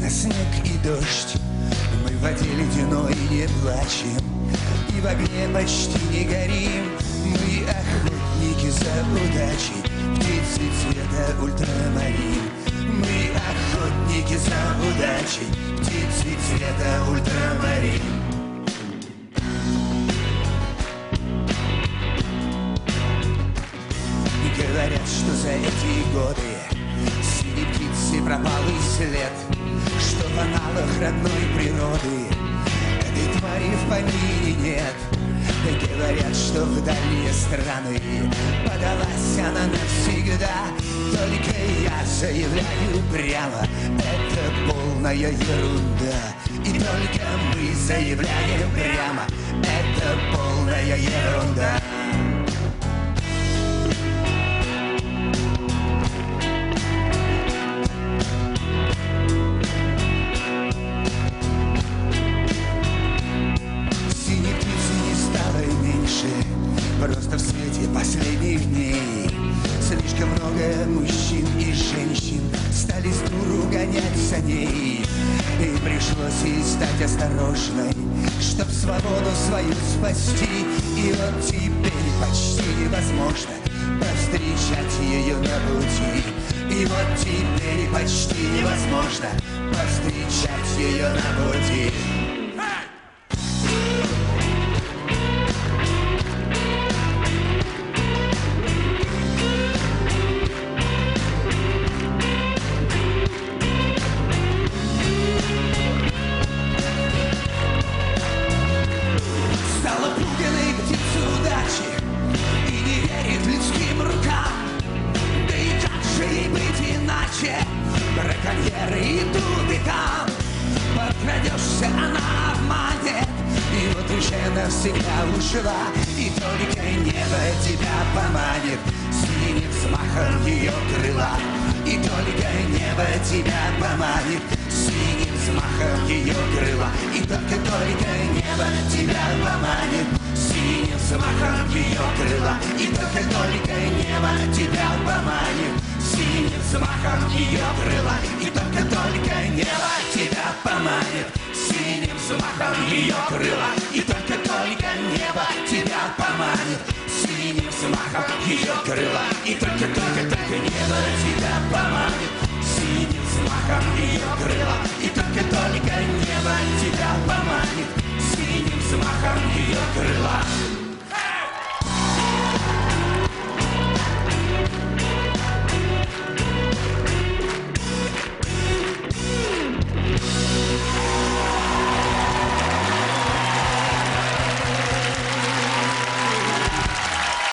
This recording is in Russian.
на снег и дождь. Мы в воде ледяной не плачем, и в огне почти не горим. Мы охотники за удачей, птицы цвета ультрамарин. Мы охотники за удачей, птицы цвета ультрамарин. Говорят, что за эти годы синей птицы пропал и след, что в аналах родной природы этой твари в помине нет. Говорят, что в дальние страны подалась она навсегда. Только я заявляю прямо, это полная ерунда. И только мы заявляем прямо, это полная ерунда. Просто в свете последних дней слишком много мужчин и женщин стали с дуру гонять за ней. И пришлось ей стать осторожной, чтоб свободу свою спасти. И вот теперь почти невозможно повстречать ее на пути. И вот теперь почти невозможно повстречать ее на пути. Браконьеры идут и там подкрадешься, она обманет. И вот уже навсегда ушла, и только небо тебя поманит синим взмахом ее крыла. И только небо тебя поманит синим взмахом ее крыла. И только небо тебя поманит синим взмахом ее крыла. И только небо тебя поманит синим взмахом ее крыла. И только небо тебя поманит синим взмахом ее крыла. И только небо тебя поманит синим взмахом ее крыла. И только небо тебя поманит синим взмахом ее крыла. И только небо тебя поманит синим взмахом ее крыла.